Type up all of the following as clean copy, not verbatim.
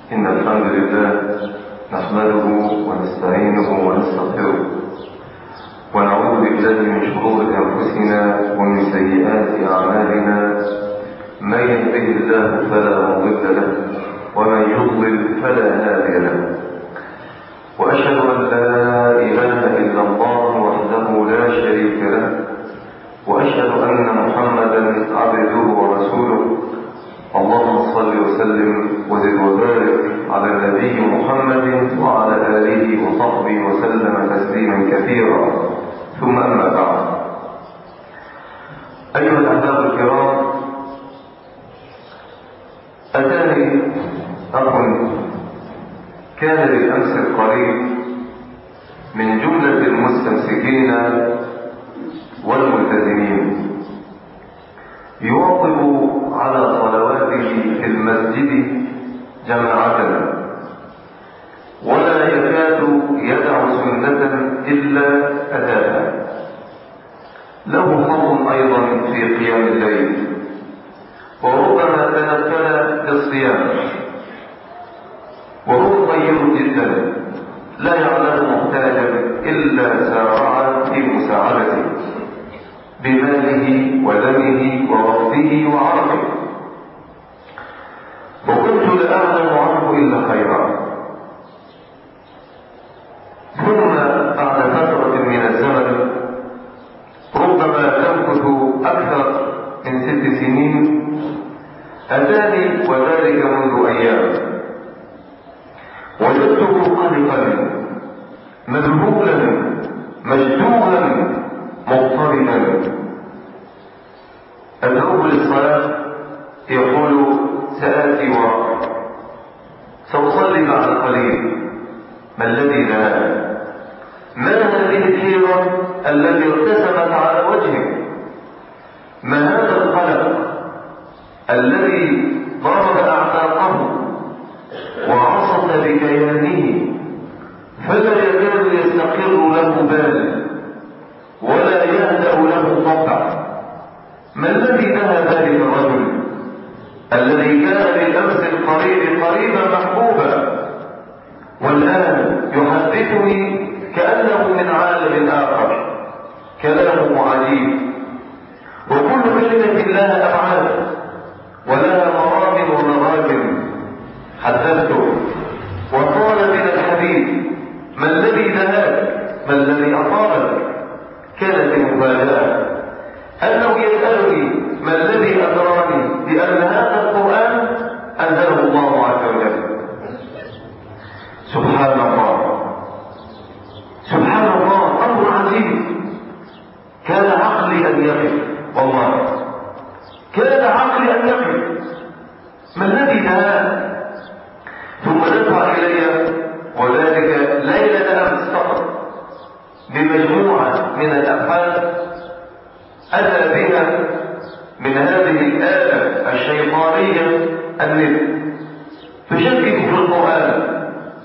إن الحمد لله نحمده ونستعينه ونستغفره ونعوذ بالله من شرور أنفسنا ومن سيئات أعمالنا. من يهده الله فلا مضل له ومن يضلل فلا هادي له، وأشهد أن لا إله إلا الله وحده لا شريك له، وأشهد أن محمدا عبده ورسوله. اللهم صل وسلم وزد وبارك على النبي محمد وعلى آله وصحبه وسلم تسليما كثيرا، ثم أما بعد. أيها الأحباب الكرام، أتاني أخ كان بالأمس القريب من جملة المستمسكين والملتزمين، يواظب على صلواته في المسجد جماعة، ولا يكاد يدع سنة إلا أتاها. له حظ أيضا في قيام الليل، وربما تنفل بالصيام، وهو طيب جدا لا يعلم محتاجا إلا سارع في مساعدته بماله ودمه ووقته وعرقه، وكنت لا أعلم عنه إلا خيرا. ثم بعد فترة من الزمن، ربما تمكث أكثر من 6 سنين، أتاني وذلك منذ أيام، وجدته قلقا مذهولا مشدودا مضطربا. أدعوه للصلاة يقول سآتي وراء، سأصلي بعد قليل. ما الذي لا؟ ما هذه الحيرة التي ارتسمت على وجهه؟ ما هذا القلق الذي ضرب أعماقه وعصف بكيانه، فلا يكاد يستقر له بال ولا يهدأ له طبع؟ ما الذي نهى ذلك الرجل الذي كان بالأمس القريب قريبا محبوبا، والآن يحدثني كأنه من عالم آخر؟ كلامه عجيب، وكل كلمة لها أبعاد ولها مرام ومراجم. حدثته وطال بنا الحديث. ما الذي نهاك؟ ما الذي أطالك؟ كانت المفاجأة أنه يسألني ما الذي أدراني بأن هذا القرآن أنزله الله عز وجل. سبحان الله، سبحان الله، أمر عجيب. كان عقلي أن يقف، والله كان عقلي أن يقف. ما الذي نهاك؟ ثم دفع إلي، وذلك ليلة أمس فقط، بمجموعة من الأبحاث أتى بها من هذه الآلة الشيطانية النت، تشكك في القرآن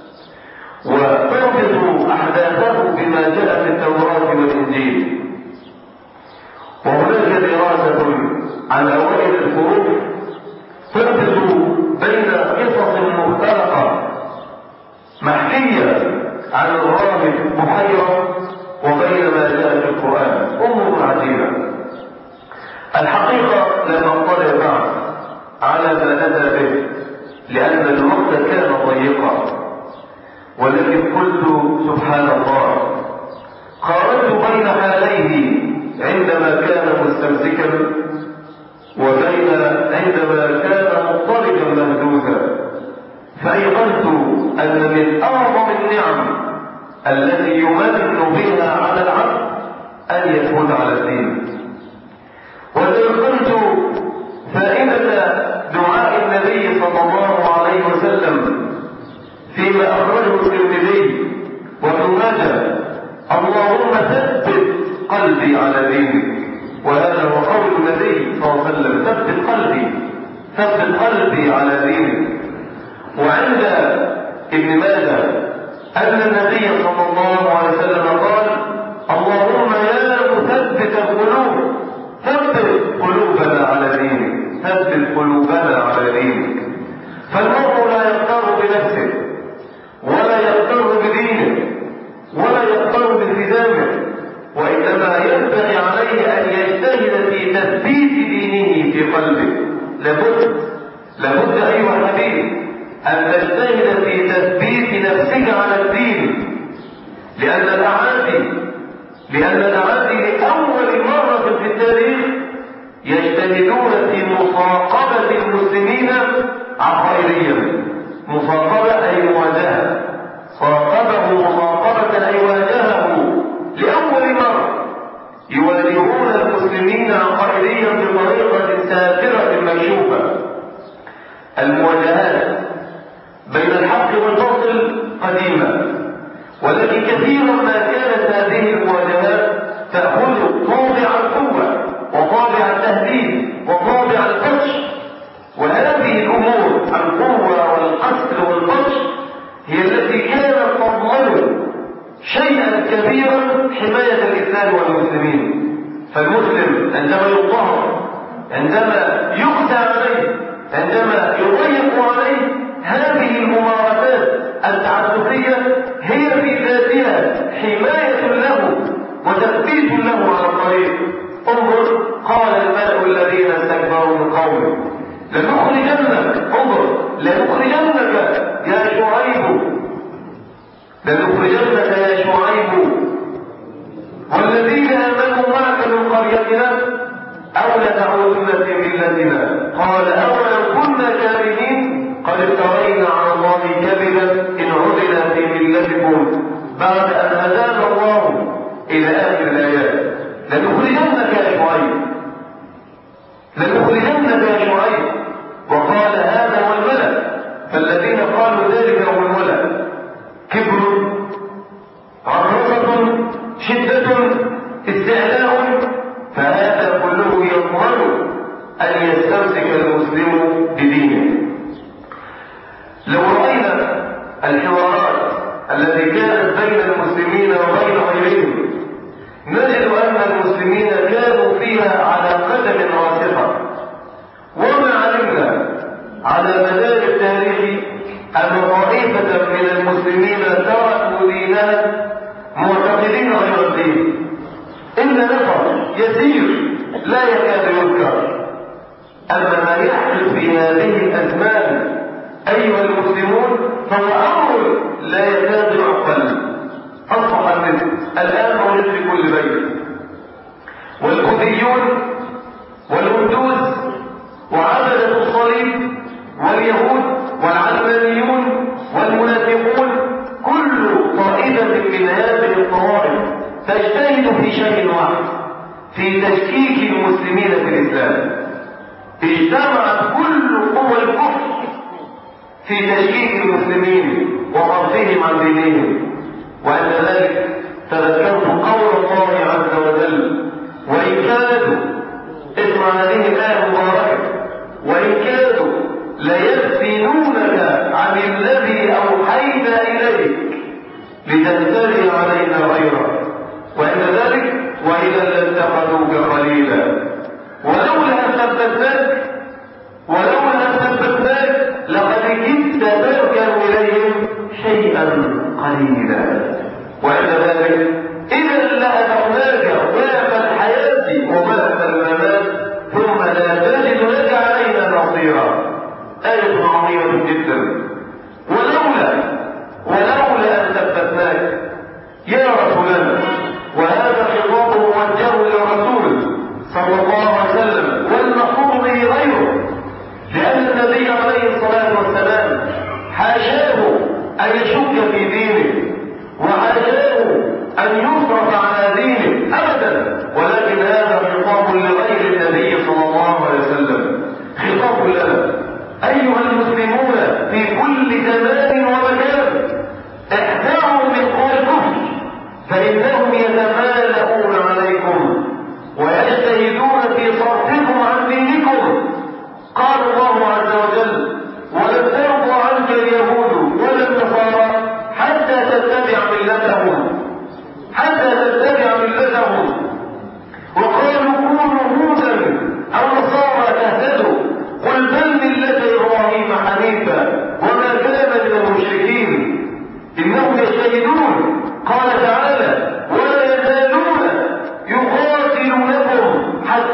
وتربط أحداثه بما جاء في التوراة والإنجيل. وهناك دراسة عن أوائل الحروف تربط بين قصص مختلقة محكية عن الراهب بحيرة وبين ما جاء في القرآن. أمور عجيبة. الحقيقة لم أطلع بعد على ما أتى به لأن الوقت كان ضيقا، ولكن قلت سبحان الله، قارنت بين حاليه عندما كان مستمسكا وبين عندما كان مضطربا مهزوزا، فأيقنت أن من أعظم النعم التي يمن بها على العبد أن يثبت على الدين. وتيقنت فائدة دعاء النبي صلى الله عليه وسلم فيما أخرجه الترمذي وابن ماجه: اللهم ثبت قلبي على دينك. وهذا هو قول النبي صلى الله عليه وسلم: ثبت قلبي، ثبت قلبي على دينك. وعند ابن ماجه أن النبي صلى الله عليه وسلم قال: اللهم يا مثبت القلوب ثبت قلوبنا على دينك، ثبت قلوبنا على دينك. فالمرء لا يختار بنفسه يجتهد في تثبيت دينه في قلبه. لابد أيها الحبيب أن تجتهد في تثبيت نفسك على الدين، لأن الأعادي لأول مرة في التاريخ يجتهدون في مصاقبة المسلمين عقائديا. مصاقبة أي مواجهة، صاقبه مصاقبة أي واجهه لأول مرة. يواجهون المسلمين عقائديا بطريقة سافرة مكشوفة. المواجهات بين الحق والباطل قديمة، ولكن كثيرا ما كانت هذه المواجهات تأخذ طابع القوة وطابع التهديد وطابع البطش. وهذه الأمور القوة والقتل والبطش هي التي كانت تضمن شيئا كبيرا حماية الإسلام والمسلمين. فالمسلم عندما يضطهد، عندما يقسى عليه، عندما يضيق عليه، هذه الممارسات التعسفية هي في ذاتها حماية له وتثبيت له على الطريق. انظر، قال الملأ الذين استكبروا من قومه لنخرجنك يا شعيب والذين آمنوا معك من قريتنا أو لتعودن في ملتنا. قال أولو كنا كارهين قد افترينا على الله كذبا إن عدنا في ملتكم بعد أن هدانا الله إلى آخر الآيات. لنخرجنك يا شعيب. وقال هذا هو الملأ، فالذين قالوا ذلك هم الملأ. كبر، عرصة، شدة، استعلاء، فهذا كله يضمن أن يستمسك المسلم بدينه. لو رأينا الحوارات التي كانت بين المسلمين وبين غيرهم نجد أن المسلمين كانوا فيها على قدم راسخة. وما علمنا على مدار التاريخ أن طائفة من المسلمين تركوا دينها معتقدين غير الدين، إلا نفر يسير لا يكاد يذكر. أما ما يحدث في هذه الأزمان أيها المسلمون فهو أمر لا يكاد يعقل. أصبح الآن موجود في كل بيت، والبوذيون والهندوس وعبدة الصليب واليهود والعلمانيون والمنافقون، كل طائفة من هذه الطوائف تجتهد في شيء واحد، في تشكيك المسلمين في الإسلام. اجتمعت كل قوى الكفر في تشكيك المسلمين وصرفهم عن دينهم. وعند ذلك تذكرت قول الله عز وجل: وإن كادوا، اسمع هذه الآية المباركة، وإن كادوا ليفتنونك عن الذي أوحينا إليك لتفتري علينا غيره، وعند ذلك وإذا لاتخذوك خليلا ولولا أن ثبتناك لقد كدت تركن إليهم شيئا قليلا، وعند ذلك إذا لأذقناك ضعف الحياة وضعف الممات ثم لا تجد لك علينا نصيرا. آية عظيمة جدا. ولولا أن ثبتناك يا رسولنا، وهذا خطاب موجه للرسول صلى الله عليه وسلم والمقصود به غيره، لأن النبي عليه الصلاة والسلام حاشاه أن يشك في دينه وحاشاه أن يصرف على دينه أبدا، ولكن هذا خطاب لغير النبي صلى الله عليه وسلم، خطاب لنا أيها المسلمون في كل زمان ومكان. احذروا من قول الكفر فإنهم يتمالؤون عليكم ويجتهدون في صرفكم عن دينكم. قال الله عز وجل: ولن ترضى عنك اليهود ولا النصارى حتى تتبع ملتهم. وقالوا كونوا هودا أو نصارى تهتدوا، قل بل ملة إبراهيم حنيفا وما كان من المشركين. إنهم يجتهدون. قال تعالى: ولا يزالون يقاتلونكم حتى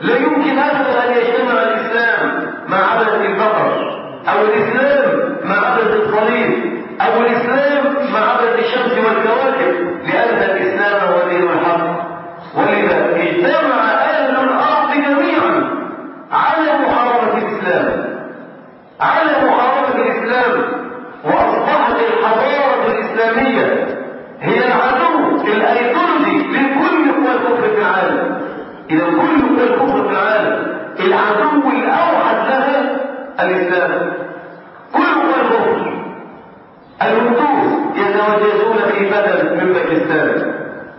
لا يمكن أبدا أن يجتمع الإسلام مع عبدة البقر، أو الإسلام مع عبدة الصليب، أو الإسلام مع عبدة الشمس والكواكب، لأن الإسلام هو دين الحق. ولذا اجتمع أهل الأرض جميعا على محاربة الإسلام، على محاربة الإسلام، وأصبحت الحضارة الإسلامية هي العدو الأيديولوجي لكل قوى الكفر في العالم. إذا كل قوى الكفر في العالم العدو الأوحد لها الإسلام. كل قوى الكفر، الهندوس يتوجهون خيفة من باكستان،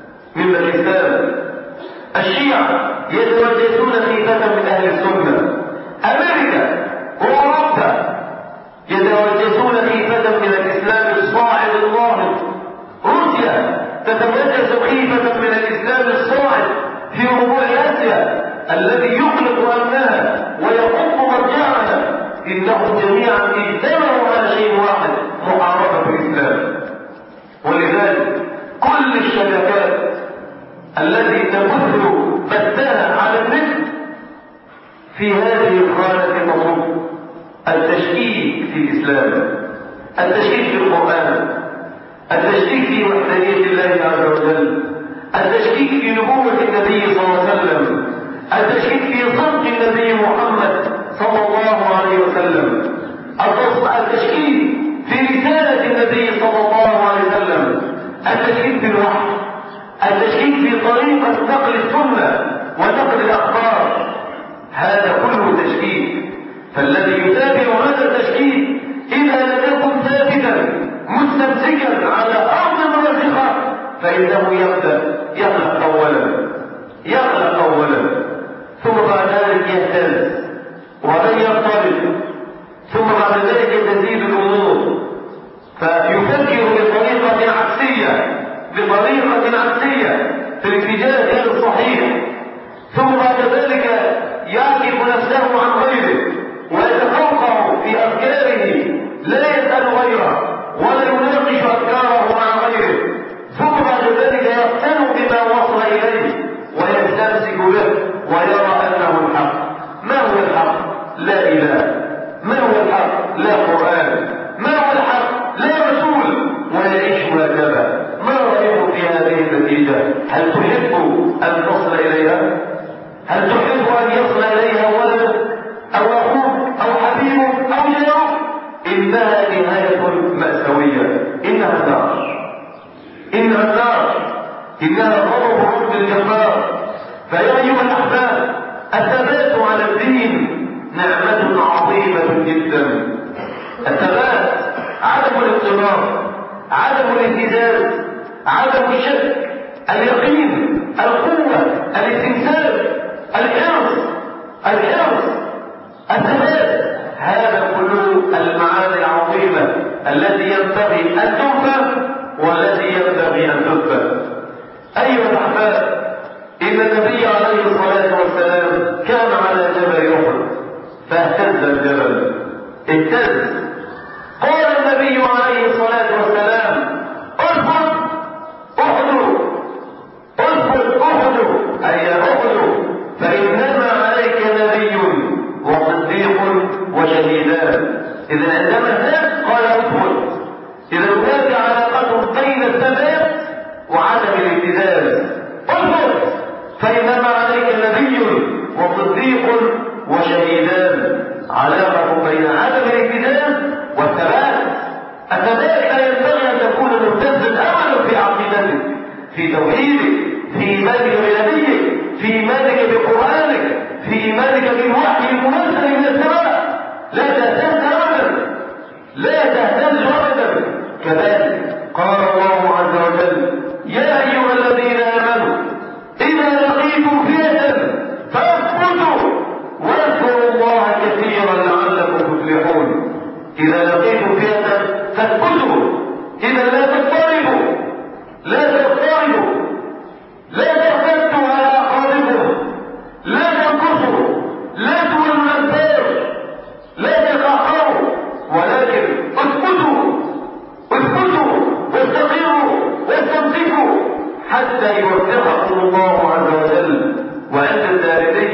الشيعة يتوجهون خيفة من أهل السنة، أمريكا وأوروبا يتوجهون خيفة من الإسلام الصاعد الظاهر، روسيا تتوجه خيفة من الإسلام الصاعد في ربوع آسيا الذي يغلق أمنها ويحط مرجعها. إنهم جميعا اجتمعوا على شيء واحد، محاربة الإسلام. ولذلك كل الشبكات التي تبث بثها على النت في هذه الخانة تصب التشكيك في الإسلام، التشكيك في القرآن، التشكيك في وحدانية الله عز وجل، التشكيك في نبوة النبي صلى الله عليه وسلم، التشكيك في صدق النبي محمد صلى الله عليه وسلم، التشكيك في رسالة النبي صلى الله عليه وسلم، التشكيك في الوحي، التشكيك في طريقة نقل السنة ونقل الأخبار. هذا كله تشكيك. فالذي يتابع هذا التشكيك إذا لم يكن ثابتا مستمسكا على أرض راسخة فإنه يخلق أولا ثم بعد ذلك يهتز وبعدين يضطرب، ثم بعد ذلك تزيد الأمور فيفكر بطريقة عكسية في الاتجاه غير الصحيح، ثم بعد ذلك يعرف نفسه عن غيره ويتقوقع في أفكاره، لا يسأل غيره ولا يناقش أفكاره مع غيره، ثم بعد ذلك يقتنع بما وصل إليه ويستمسك به ويرى أنه الحق. ما هو الحق؟ لا إله. ما هو الحق؟ لا قرآن. ما هو الحق؟ لا رسول. ويعيش هكذا. ما رأيكم في هذه النتيجة؟ هل تحب أن تصل إليها؟ هل تحب أن يصل إليها ولدك أو أخوك أو حبيبك أو جارك؟ إنها نهاية مأساوية. إنها النار، إنها غضب رب الجبار. فيا أيها الأحباب، الثبات على الدين نعمة عظيمة جدا. الثبات، عدم الاضطراب، عدم الاهتزاز، عدم الشك، اليقين، القوة، الاستمساك، الحرص، الثبات، هذا كله المعاني العظيمة التي ينبغي أن تفهم والتي ينبغي أن تثبت. أيها الأحباب، إن النبي عليه الصلاة والسلام كان على جبل أحد فاهتز الجبل، اهتز. قال النبي عليه الصلاة والسلام: اثبت أحد، أي أحد، فإنما عليك نبي وصديق وشهيدان. إذا عندما اهتز قال اثبت. إذا هناك علاقة بين الثبات وعدم الاهتزاز. اثبت فإنما عليك نبي وصديق وشهيدان. علاقة بين عدم الاهتزاز والثبات. الثبات لا ينبغي أن تكون مهتزا أبدا في عقيدتك، في توحيدك، في إيمانك بنبيك، في إيمانك بقرآنك، في إيمانك بالوحي المنزل من السماء. لا تهتز أبدا. كذلك قال الله عز وجل: يا أيها الذين آمنوا إذا لقيتم فئة فاثبتوا واذكروا الله كثيرا لعلكم تفلحون. إذا لقيتم فئة فاثبتوا. إذا لا تضطربوا، لا ترتدوا على أعقابكم، لا تنكصوا، لا تولوا الأدبار، لا تقهقروا، ولكن اثبتوا واستقيموا واستمسكوا حتى يوفقكم الله عز وجل. وعند الدارمي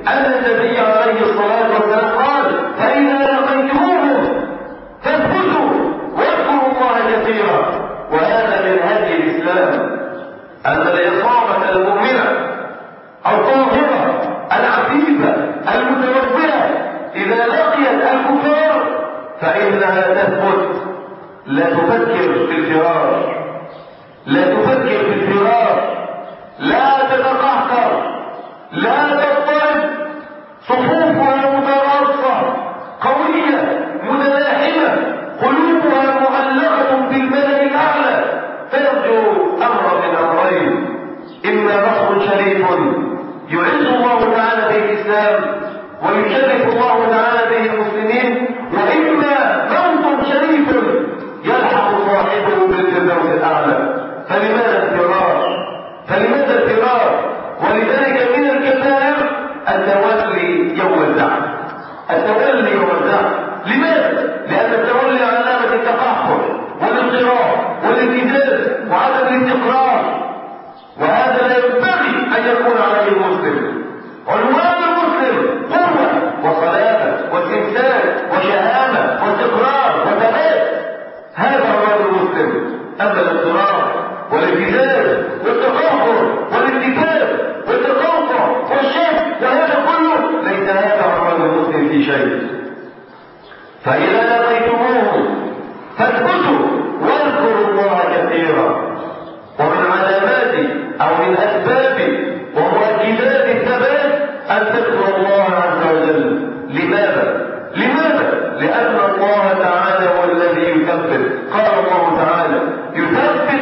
أن النبي عليه الصلاة والسلام قال: فإذا لقيتموهم فاثبتوا واذكروا الله كثيرا. وهذا من هدي الإسلام أن العصابة المؤمنة الطاهرة العفيفة المتوفرة إذا لقيت الكفار فإنها تثبت، لا تفكر في الفرار، لا تفكر في الفرار، لا تتقهقر، لا تضطرب، صفوفها متراصة قوية متلاحمة، قلوبها معلقة بالملأ الأعلى، ترجو أمر من أمرين: إما نصر شريف يعز الله تعالى به الإسلام ويشرف الله تعالى به المسلمين، وإما موت شريف يلحق صاحبه بالفردوس الأعلى. فلماذا الفرار؟ فلماذا الفرار؟ ولذلك من الكبائر التولي يوم الزحف، التولي يوم الزحف. لماذا؟ لأن التولي علامة التقهقر والاضطراب والانكسار وعدم الاستقرار، وهذا لا ينبغي أن يكون عليه المسلم. عنوان المسلم قوة وصلابة واستمساك وشهامة واستقرار وثبات، هذا عنوان المسلم. أما الاضطراب والانكسار والتقهقر والانتكاس والتقوقع والشك وهذا كله ليس هذا عنوان المسلم في شيء. فإذا لقيتموهم فاثبتوا واذكروا الله كثيرا. ومن علامات أو من أسباب ومؤكدات الثبات أن تذكر الله عز وجل. لماذا؟ لأن الله تعالى هو الذي يثبت. قال الله تعالى: يثبت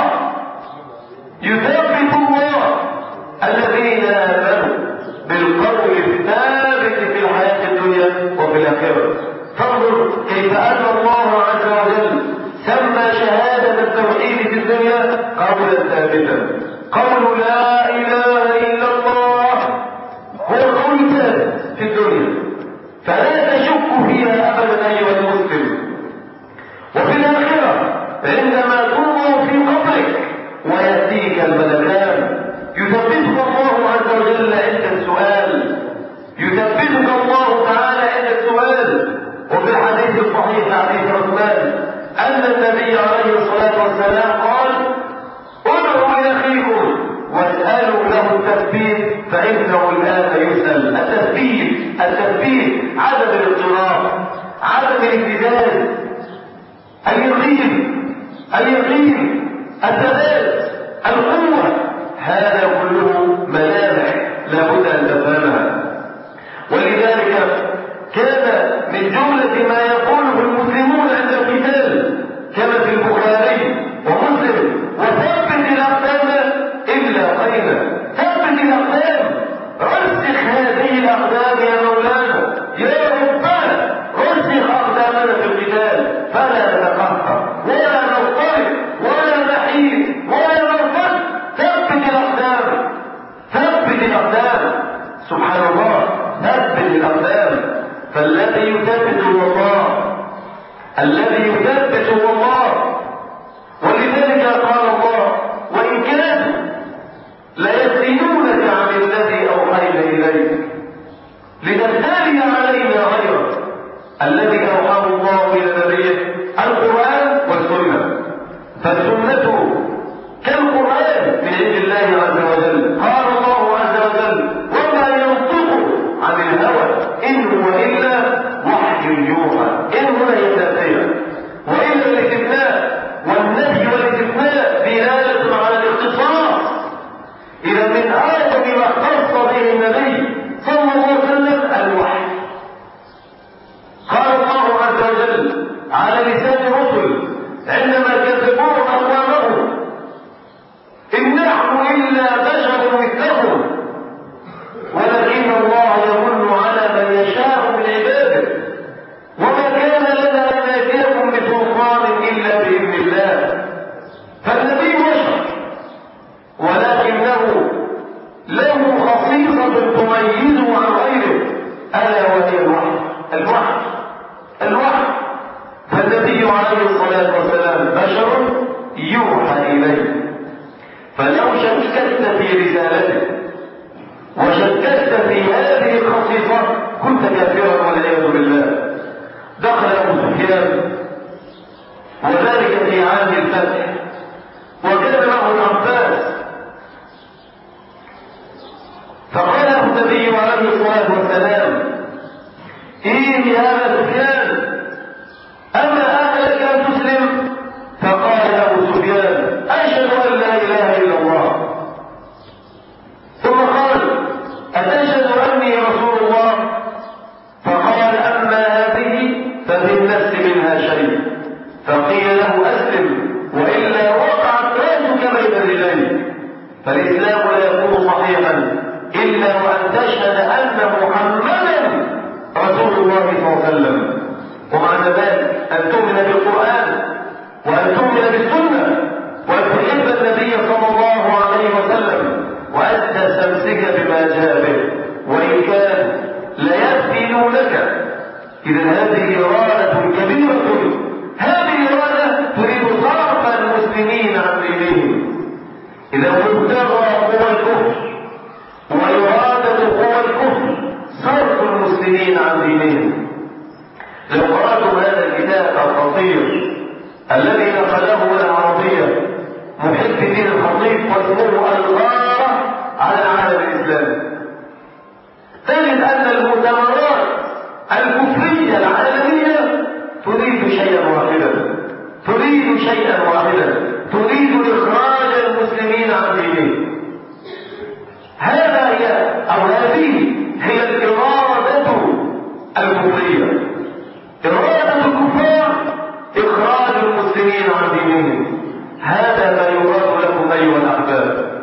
الله الذين آمنوا بالقول الثابت في الحياة الدنيا وفي الآخرة. فانظر كيف أن الله عز وجل سمى شهادة التوحيد في الدنيا قولا ثابتا. قول لا إله إلا الله هو القول الثابت في الدنيا، فلا تشك فيها أبدا أيها المسلم. وفي الآخرة عندما توضع في قبرك ويأتيك الملكان يثبتك الله عز وجل عند السؤال، يثبتك الله تعالى عند السؤال. وفي الحديث الصحيح حديث عثمان أن النبي عليه الصلاة والسلام قال: ادعوا لأخيكم واسألوا له التثبيت فإنه الآن يسأل. التثبيت عدم الاضطراب، عدم الابتداد، اليقين، الثبات، القوة، هذا كله ملامح لابد أن تفهمها. ولذلك كان من جملة ما يقوله المسلمون عند القتال كما في البخاري ومسلم: وثبت الأقدام إلا قيلا. ثبت الأقدام، رسخ هذه الأقدام يا مولانا، يا ربنا رسخ أقدامنا في القتال فلا نتقهقر ولا نضطرب ولا نحيد ولا نرفض. ثبت الأقدام، سبحان الله، ثبت الأقدام. فالذي يثبت هو الله، الذي يثبت هو الله. ولذلك قال الله: وإن كانوا ليفتنونك عن الذي أوحينا إليك لتفتري علينا غيره. الذي أوحاه الله إلى نبيه القرآن والسنة، فالسنة كالقرآن من عند الله عز وجل. قال الله عز وجل: وما ينطق عن الهوى إن هو إلا وحي يوحى. إن هنا يتنافيا، وإلا الاستثناء والنفي والاستثناء دلالة على الاختصاص. إذا من أعظم ما اختص به النبي صلى الله عليه وسلم الوحي. قال الله عز وجل على لسان الرسل عندما كذبوه أقوامهم: إن نحن إلا بشر مثلكم ولكن الله يمن على من يشاء من عباده وما كان لنا أن نأتيكم بسلطان إلا بإذن الله. فالنبي بشر ولكنه له خصيصة تميزه عن غيره، ألا وهي الوحي. فالنبي عليه الصلاة والسلام بشر يوحى إليه، فلو شككت في رسالته وشككت في هذه الخصيصة كنت كافرا والعياذ بالله. دخل أبو سفيان وذلك في عام الفتح، وكان معه العباس، فقال له النبي عليه الصلاة والسلام: إيه يا أبا سفيان، أما أهلك أن تسلم؟ فقال أبو سفيان: أشهد أن لا إله إلا الله. ثم قال: أتشهد أني رسول الله؟ فقال: أما هذه ففي النفس منها شيء. فقيل له: أسلم وإلا وقعت رأسك بين رجليك. فالإسلام لا يكون صحيحا إلا وأن تشهد أن محمدا رسول الله صلى الله عليه وسلم، ومعنى ذلك أن تؤمن بالقرآن وأن تؤمن بالسنة وأن تحب النبي صلى الله عليه وسلم وأن تستمسك بما جاء به، وإن كان ليفتنونك. إذا هذه إرادة كبيرة، هذه إرادة تريد صرف المسلمين عن دينهم. إذا مبتغى قوى الكفر وإرادة قوى الكفر صرف المسلمين عن دينهم. لو قرأتم هذا الكتاب الخطير الذي نقله العربية محب الدين الخطيب واسمه الغارة على العالم الإسلامي، تجد أن المؤتمرات الكفرية العالمية تريد شيئا واحدا، تريد إخراج المسلمين عن دينهم. هذه هي الإرادة الكفرية. إرادة الكفار إخراج المسلمين عن دينهم. هذا ما يراد لكم أيها الأحباب،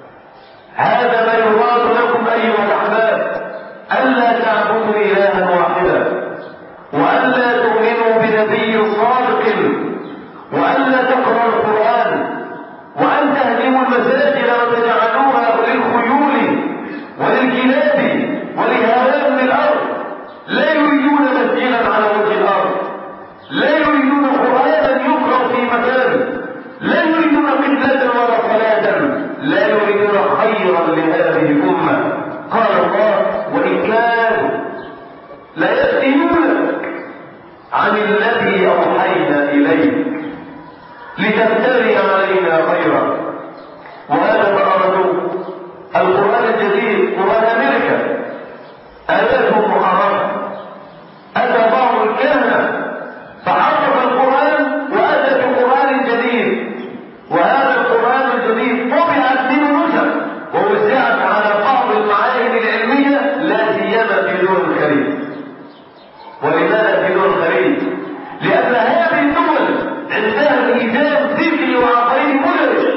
ألا تعبدوا إلها واحدا، وألا تؤمنوا بنبي صادق، وألا تقرأوا القرآن، وأن تهدموا المساجد وتجعلوها للخيول وللكلاب ولهوام الأرض. لا يريدون مسجدا على وجه الأرض، لا يريدون قرآنا يقرأ في مكان، لا يريدون قبلة ولا صلاة، لا يريدون خيرا لهذه الأمة. قال الله: وإن كانوا ليفتنونك عن الذي أوحينا إليك لتفتري علينا خيرا. وهذا ما أرادوه. القرآن الجديد قرآن أمريكا آياته محرمة. أتى بعض الكهنة فحرف القرآن وأتى بقرآن جديد، وهذا القرآن الجديد طبعت منه نسخ ووزعت على بعض المعاهد العلمية، لا سيما في دول الخليج. ولماذا في دول الخليج؟ لأن هذه الدول عندها ميزان فكري وعقلي مدرج.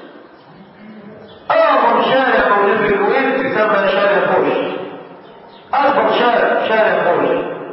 أعظم شارع موجود في الكويت يسمى شارع خوش، أكبر شارع خوش.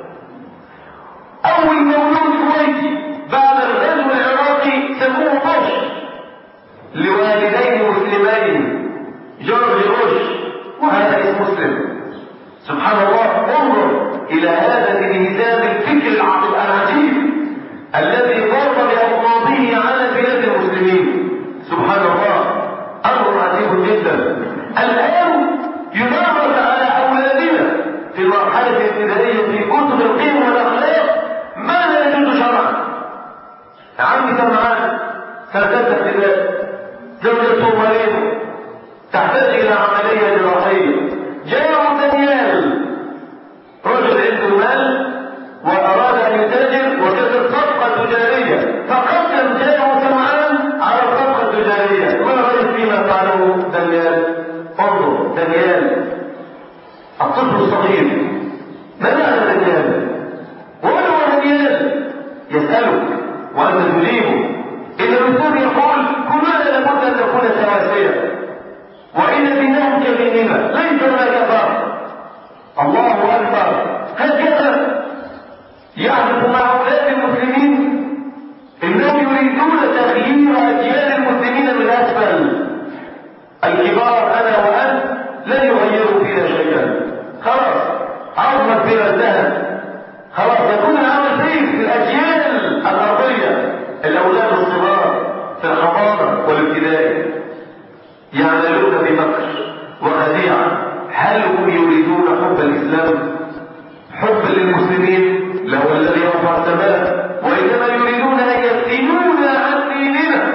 أول مولود كويتي بعد الغزو العراقي سموه بوش، لوالدين مسلمين جورج بوش، وهذا اسم مسلم. سبحان الله، انظر إلى هذا الميزان الفكري العجيب الذي ضرب بأوقاته على بلاد المسلمين. سبحان الله، أمر عجيب جدا. الآن يدرس على أولادنا في المرحلة الابتدائية في كتب القيم والأخلاق ما لا يجوز شرعا. عمي سمعان سنة ابتدائي، زوجته مريضة تحتاج إلى عملية جراحية، جاء دانيال رجل عنده مال وأراد أن يتاجر وكانت صفقة تجارية، فقدم جاءه سمعان على الصفقة التجارية. ما رأيك فيما فعله دانيال؟ انظر دانيال الطفل الصغير، ما معنى دانيال؟ وهو دانيال يسألك وأنت تجيبه. إن الرسول يقول: كلنا لابد أن نكون سواسية، وإن دينهم كديننا ليس هناك فرق. الله أكبر. هكذا يعرف مع أولاد المسلمين إنهم يريدون تغيير أجيال المسلمين من أسفل. الكبار أنا وأنت لن يغيروا فينا شيئا، خلاص عظمت بنا الذهب، خلاص يكون العمل فيه في الأجيال الأرضية. الأولاد الصغار في الحضانة والابتدائي يعملون بمكر وخديعة هل هم يريدون حب الإسلام؟ حب للمسلمين له الذي رفع السماء، وإنما يريدون أن يفتنونا عن ديننا.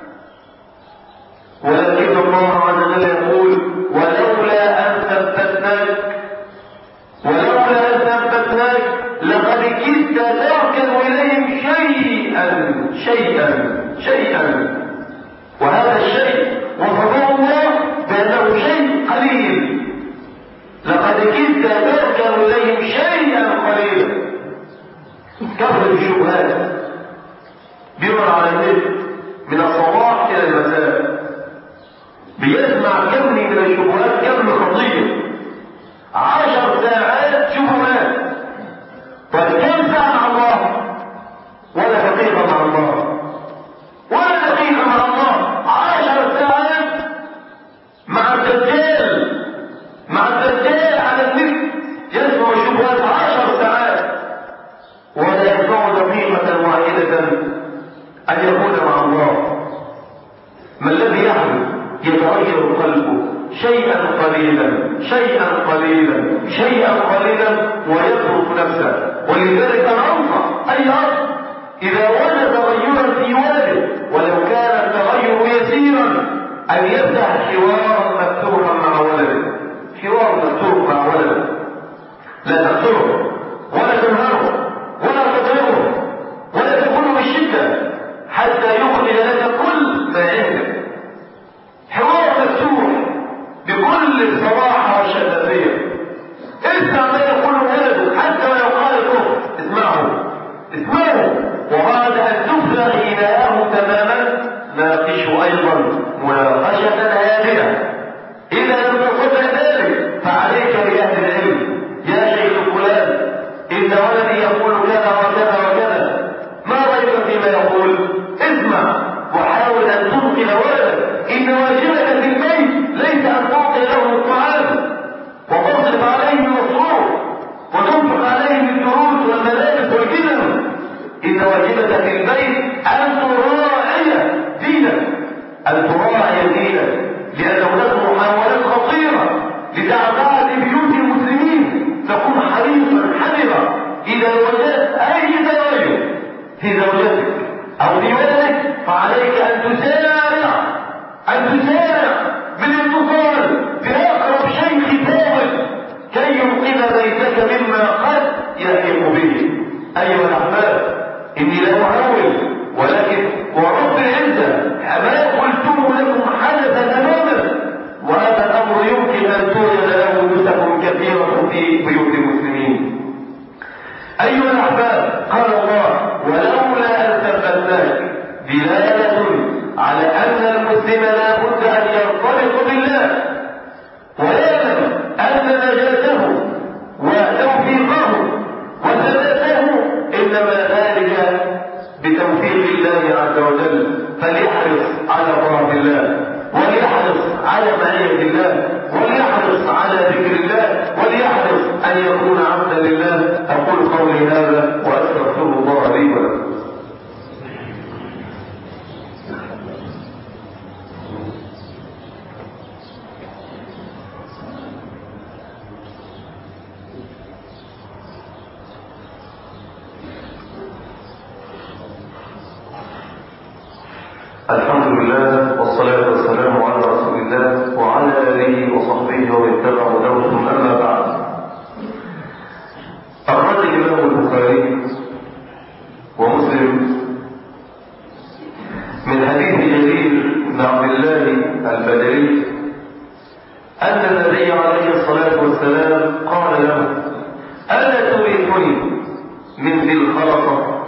ولكن الله عز وجل يقول ولولا أن ثبتناك لقد كدت تركن إليهم شيئا. وهذا الشيء وصفه الله بأنه شيء قليل. لقد كدت تركن إليهم شيئا قليلا. كثرة الشبهات بيمر على النت من الصباح إلى المساء، بيسمع كم من الشبهات، كم خطير، 10 ساعات شبهات. كم ساعة مع الله؟ ولا دقيقة مع الله، ولا دقيقة مع الله. 10 ساعات مع الدجال على النت يسمع الشبهات 10 ساعات، ولا يسمع دقيقة واحدة أن يكون مع الله. ما الذي يحدث؟ يتغير قلبه شيئا قليلا ويترك نفسه. ولذلك أنصح أي أب إذا وجد تغيرا في ولده ولو كان التغير يسيرا أن يفتح حوارا مفتوحا مع ولده. لا تقتله ولا تنهره ولا تضربه ولا تكون بالشدة حتى يخرج لك كل ما عندك. حوار مفتوح بكل صراحة وشفافية. اسمع ما يقول ولده حتى ولو قال كفر، اسمعه. وبعد أن تفرغ إلهه تماما ناقشه أيضا مناقشة هادئة. إذا لم تستطع ذلك فعليك بأهل العلم. يا شيخ فلان إن ولدي يقول كذا وكذا، ما رأيك فيما يقول؟ اسمع وحاول أن تنقذ ولدك. إن واجبك في البيت ليس أن تعطي له الطعام وتصرف عليه المصروف وتنفق عليه الدروس والملابس والجزم. إن واجبك في البيت أن تراعي دينك، لأن هناك محاولات خطيرة لتعبئة بيوت المسلمين. تكون حريصا حذرا إذا وجدت أي تغير في زوجتك أو في ولدك فعليك أن تسارع بالاتصال بأقرب شيخ فاضل كي ينقذ بيتك مما قد يلحق به. أيها الأحباب، إني لا أحاول ولكن ورب العزة ما قلته لكم حدث تماما، وهذا الأمر يمكن أن توجد له نسخ كثيرة في بيوت المسلمين. أيها الأحباب، قال الله ولولا أن ثبتناك دلالة على أن المسلم لا بد أن يرتبط بالله ويعلم أن نجاته وتوفيقه وثباته إنما ذلك بتوفيق الله عز وجل. فليحرص على طاعة الله، وليحرص على معية الله، وليحرص على ذكر الله، وليحرص أن يكون عبدا لله. أقول قولي هذا وأستغفر الله لي ولكم. الحمد لله والصلاة والسلام على رسول الله وعلى آله وصحبه ومن تبع هداهم. أما بعد، أخرج الإمام البخاري ومسلم من حديث جرير بن عبد الله البجلي أن النبي عليه الصلاة والسلام قال له ألا تريحني من ذي الخلصة؟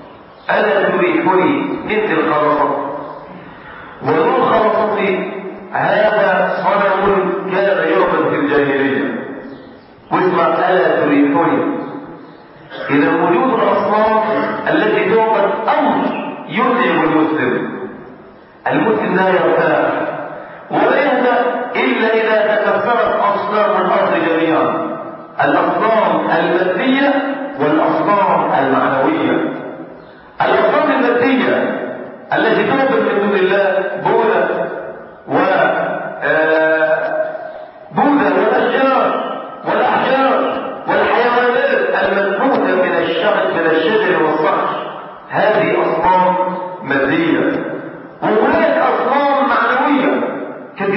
وذو الخلصة هذا صنم كان يعبد في الجاهلية. واسمع ألا تريحني. إذا وجود الأصنام التي تعبد أمر يتعب المسلم لا يرتاح ولا يهدأ إلا إذا تكسرت أصنام الأرض جميعا، الأصنام المادية والأصنام المعنوية. الأصنام المادية التي تعبد من دون الله بوذا والأشجار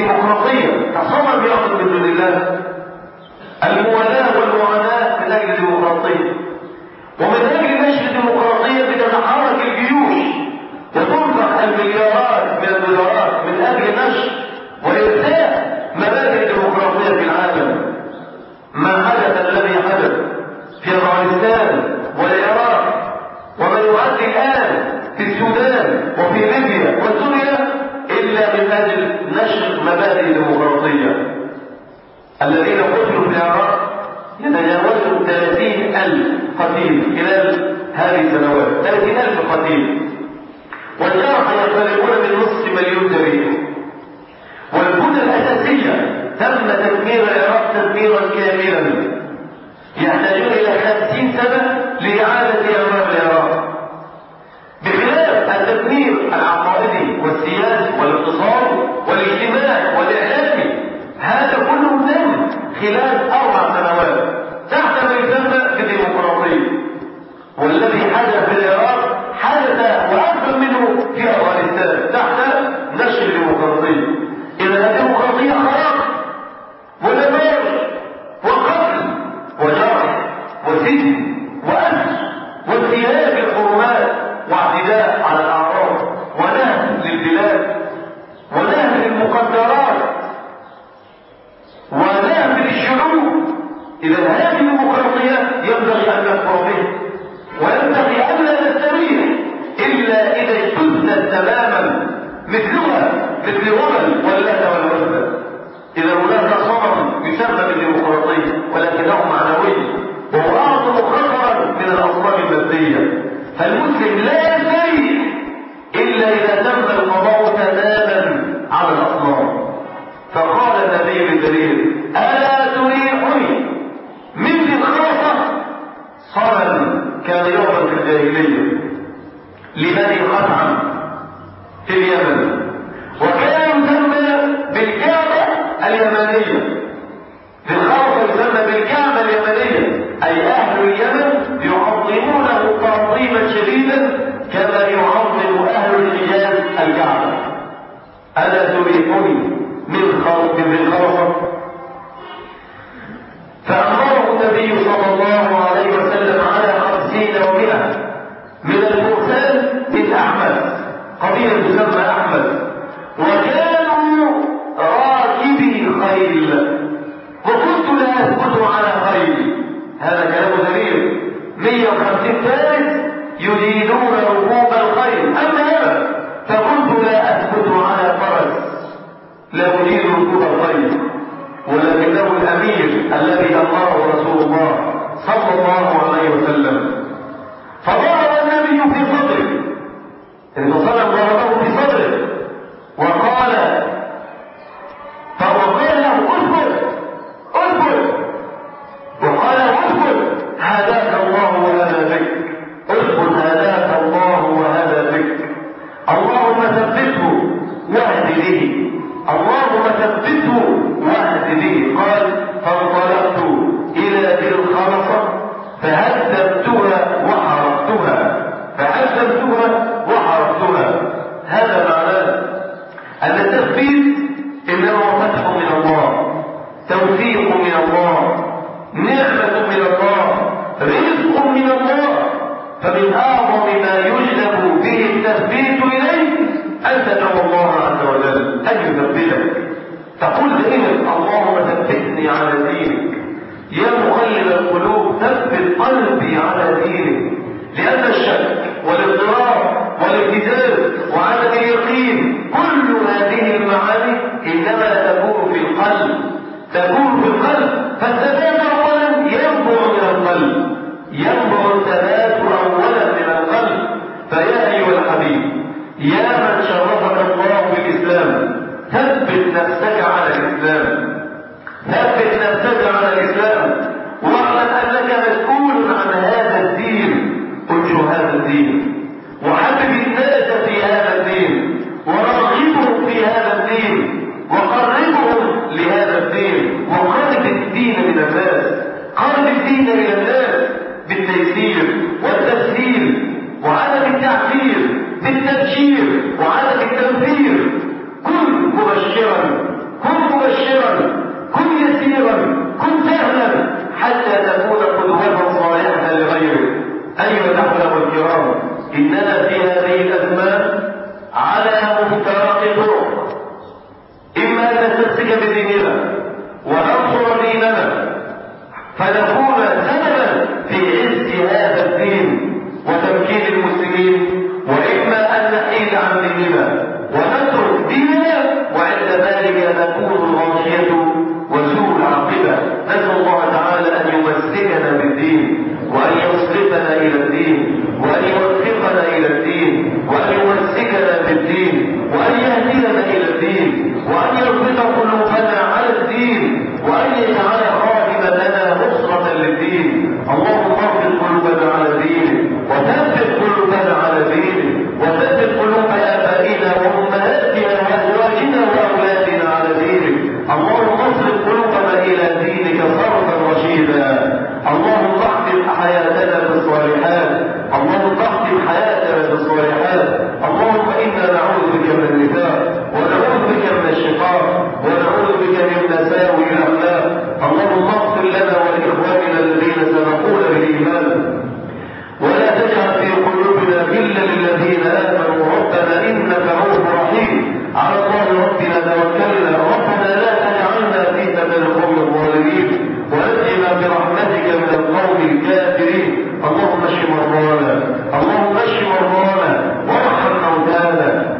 الديمقراطية كصنم يعبد من دون الله. الموالاة والمعاناة من أجل الديمقراطية، ومن أجل نشر الديمقراطية بتتحرك الجيوش وتنفق المليارات من الدولارات من أجل نشر وإرساء مبادئ الديمقراطية في العالم. ما حدث الذي حدث في أفغانستان والعراق وما يؤدي الآن في السودان وفي ليبيا وسوريا إلا من أجل نشر مبادئ الديمقراطية. الذين قتلوا في العراق يتجاوزوا 30,000 قتيل خلال هذه السنوات، 30,000 قتيل، والجرحى يقتربون من نصف مليون جريح. والبنى الأساسية تم تدمير العراق تدميرا كاملا، يحتاجون إلى 50 سنة لإعادة أمام العراق، بخلاف التدمير العقائدي والسياسي والاقتصادي والاجتماعي والإعلامي. هذا كله تم خلال 4 سنوات تحت ما يسمى بالديمقراطية. والذي حدث في العراق حدث وأكثر منه في أفغانستان تحت نشر الديمقراطية. إذا الديمقراطية خرق ودمار وقتل وجرح وسجن وأسر وانتهاك الحرمات واعتداء على الأعراض ونهب للبلاد ونهب للمقدرات ونهب للشعوب. إذا هذه الديمقراطية ينبغي أن نكفر بها، وينبغي أن لا نستريح إلا إذا اجتثت تماما مثلها مثل ومن واللات والعزى. إذا هناك صنم يسمى بالديمقراطية ولكنه معنوي وهو أعظم خطرا من الأصنام المادية. فالمسلم لا يستريح إلا إذا تم القضاء تماما على الأصنام. فقال النبي الكريم: ألا تريحني من ذي الخرصة؟ صنم كان يعبد في الجاهلية لبني خثعم في اليمن، وكان يسمى بالكعبة اليمنية. ذي الخرصة يسمى بالكعبة اليمنية، أي أهل اليمن يعظمونه تعظيما شديدا كما يعظم أهل الحجاز الكعبة. ألا تريحني من ذي الخرصة؟ فأمره النبي صلى الله عليه وسلم على 50 و100 من الفرسان من أحمد، قبيلة تسمى أحمد، وكانوا راكبي خيل، وكنت لا أثبت على خيل. هذا كلام دليل. 150 فارس يريدون ركوب الخيل، أما أنا فكنت لا أثبت على فرس، لا أريد ركوب الخيل، ولكنه الأمير الذي أمره رسول الله صلى الله عليه وسلم. فضرب النبي في صدره، إن صلى ضربه في صدره وقال له: اثبت، وقال: اثبت هداك الله وهذا بك، اثبت هداك الله وهذا بك، اللهم ثبته واهد به، اللهم ثبته واهد به. قال: فانطلقت إلى ذي الخرصة فهدمتها وحرقتها. هذا معناه أن التثبيت إنما هو فتح من الله، توفيق من الله، نعمة من الله، رزق من الله. فمن أعظم ما يجلب به التثبيت إليك أن تدعو الله عز وجل أن يثبتك. تقول دائما: اللهم ثبتني على دينك، يا مقلب القلوب ثبت قلبي على دينك. لأن الشك والاضطراب والابتزاز وعدم اليقين كل هذه المعاني إنما تكون في القلب، فالثبات أولا ينبع من القلب، ينبع الثبات أولا من القلب. فيا أيها الحبيب، يا من شرفك الله بالإسلام، ثبت نفسك على الإسلام، واعلم أنك مسؤول عن هذا الدين. انشر هذا الدين، وحبب الناس في هذا الدين، ورغبهم في هذا الدين، وقربهم لهذا الدين، وقرب الدين من الناس، قرب الدين إلى الناس بالتيسير والتسهيل وعدم التعسير، بالتبشير وعدم التنفير. كن مبشرا، يسيرا، كن سهلا حتى تكون قدوة صالحة لغيرك. أيها الأحباب الكرام، إننا في هذه الأزمان على مفترق طرق، إما أن نستمسك بديننا وننصر ديننا فنكون سببا في عز هذا الدين وتمكين المسلمين، وإما أن نحيد عن ديننا ونترك ديننا وعند ذلك نكون الغاشية وسوء العاقبة. نسأل الله تعالى أن يمسكنا بالدين وأن يصرفنا إلى الدين وأن يوفقنا إلى الدين وأن يمسكنا بالدين وأن يهدينا إلى الدين وأن يربط قلوبنا على الدين وأن يجعل خادما لنا نصرة للدين. اللهم اربط قلوبنا على دينك وثبت قلوبنا على دينك وثبت قلوب آبائنا وأمهاتنا وأزواجنا وأولادنا على دينك. اللهم اصرف قلوبنا إلى دينك صرفا رشيدا. اللهم اختم حياتنا بالصالحات، اللهم اختم حياتنا بالصالحات. اللهم إنا نعوذ بك من النفاق ونعوذ بك من الشقاق ونعوذ بك من مساوي الأخلاق. اللهم اغفر لنا ولإخواننا الذين سبقونا بالإيمان ولا تجعل في قلوبنا غلا للذين آمنوا ربنا إنك رؤوف رحيم. على الله ربنا توكلنا، ربنا لا تجعلنا فتنة للقوم الظالمين ونجنا برحمتك من القوم الكافرين. اللهم اشف مرضانا، اللهم اشف مرضانا وارحم موتانا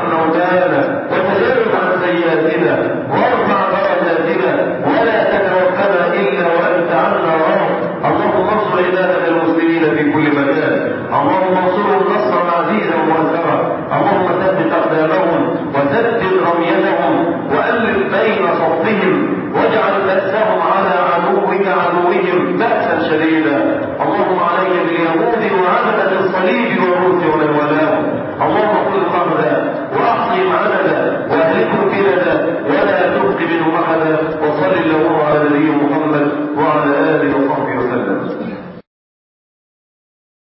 وتجاوز عن سيئاتنا وارفع درجاتنا ولا تتوفنا إلا وأنت عنا راض. اللهم انصر عبادنا المسلمين في كل مكان، اللهم انصرهم نصرا عزيزا مؤثرا. اللهم ثبت أقدامهم وثبت رميتهم وألف بين صفهم واجعل بأسهم على عدوهم بأسا شديدا. اللهم عليك باليهود وعبدة الصليب